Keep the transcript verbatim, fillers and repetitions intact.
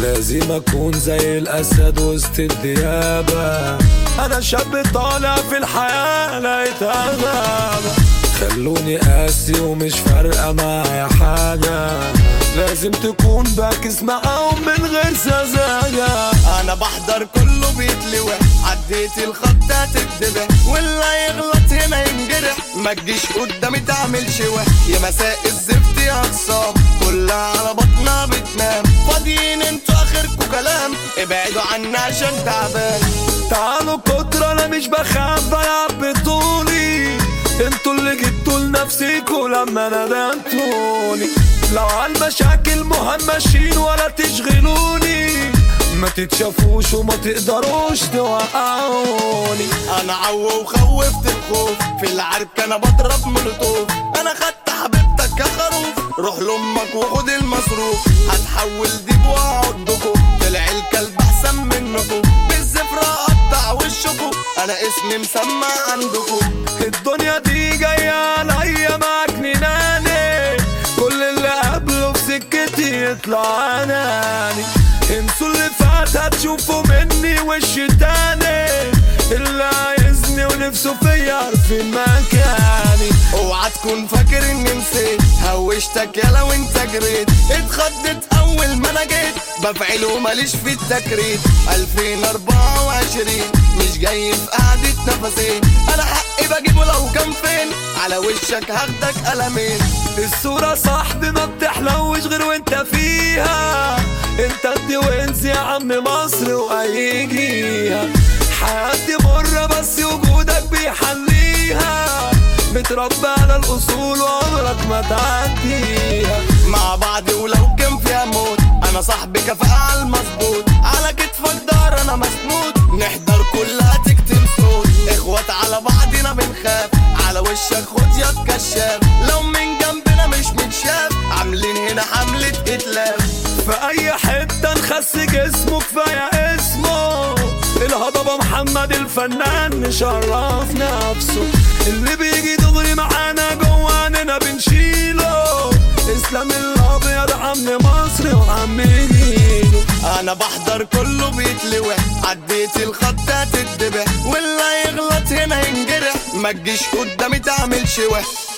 لازم اكون زي الاسد وسط الديابة. انا شاب طالع في الحياة لقيت غابة، خلوني قاسي ومش فارقة معايا حاجة. لازم تكون باكس معاهم من غير سذاجة. انا بحضر كله بيتلوح، عديت الخط هتتذبح، واللي يغلط هنا ينجرح. ما تجيش قدامي تعمل شوح، يا مساء الزفت يا اقسام كلها على بطنها بتنام. فاضيين انتوا اخركوا كلام، ابعدوا عني عشان تعبان. تعالوا كتر انا مش بخاف بلعب بطولي، انتوا اللي جبتوا لنفسيكوا لما ندمتوني. لو عالمشاكل مهمشين ولا تشغلوني، ما تتشافوش وما تقدروش توقعوني. انا عو وخوفت الخوف، في العركة انا بضرب مولوتوف. انا خدت حبيبتك يا خروف، روح لامك وخد المصروف. هتحول ديب واقعدكوا، طلع الكلب احسن منكوا. بالزفرة اقطع وشكوا، انا اسمي مسمع عندكوا. الدنيا دي جاية عليا معاك نيناني، كل اللي قبله في سكتي يطلع اناني. انسوا اللي فات هتشوفوا مني وش تاني، اللي عايزني ونفسه فيا عارفين مكاني. اوعى تكون فاكر اني نسيت، هوشتك يالا وانت جريت. اتخضت اول ما انا جيت، بفعل وماليش في التكريت. ألفين وأربعة وعشرين مش جاي في قعدة نفسين، انا حقي بجيبه لو كان فين. على وشك هاخدك قلمين. الصورة صاحبي ما بتحلوش غير وانت فيها، انت ادي وانسي يا عم مصر وهيجيها. حياتي مرة بس وجودك بيحليها، متربى على الاصول وعمرك ما تعديها. مع بعض ولو كان فيها موت، انا صاحبي كفاءة على المظبوط. على كتفك دار انا مسنود، نحضر كلها تكتم صوت. اخوات على بعضنا بنخاف، على وشك خد يا كشاف. لو من جنبنا مش متشاف، عاملين هنا حملة اتلاف. في اي حتة نخس جسمه كفاية اسمه، الهضبة محمد الفنان نشرف نفسه. اللي بيجي دغري معانا جواننا بنشيله، اسلام الابيض عم مصر وعم جيله. انا بحضر كله بيتلوح، عديت الخط هتتذبح، واللي يغلط هنا ينجرح. ما تجيش قدامي تعمل شوح.